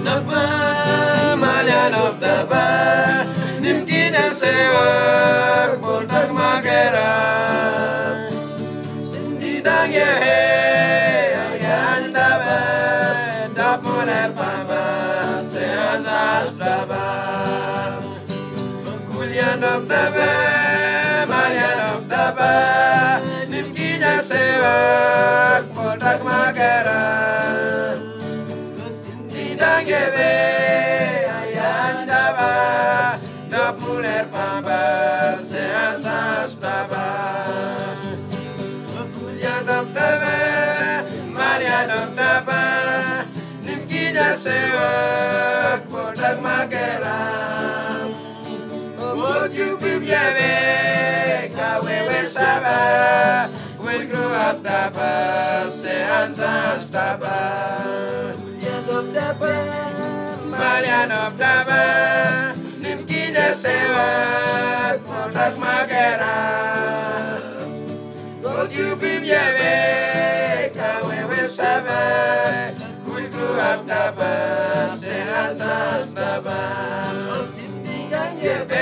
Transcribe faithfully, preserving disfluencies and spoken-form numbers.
daba, Malian of daba, Nimkina sewa, Boltak magera, Sindidang yehe, Ayan daba, Dapuner pamba, Seazas daba, Kulian of daba, Malian of daba, Nimkina sewa, Boltak magera, Sindidangebe, ayandaba, dapuler pamba, seansas daba, kulianam daba, marianam daba, nimkinya sewa, kodak magera, would you be yebe, kawewe saba, will grow up daba, seansas daba. Of daba, Malian of daba, Nimkina sewa, Kodak magera. Gold you bim yebe, kawewe saba, Kul kru ab daba, Serazas daba, Sindingan yebe.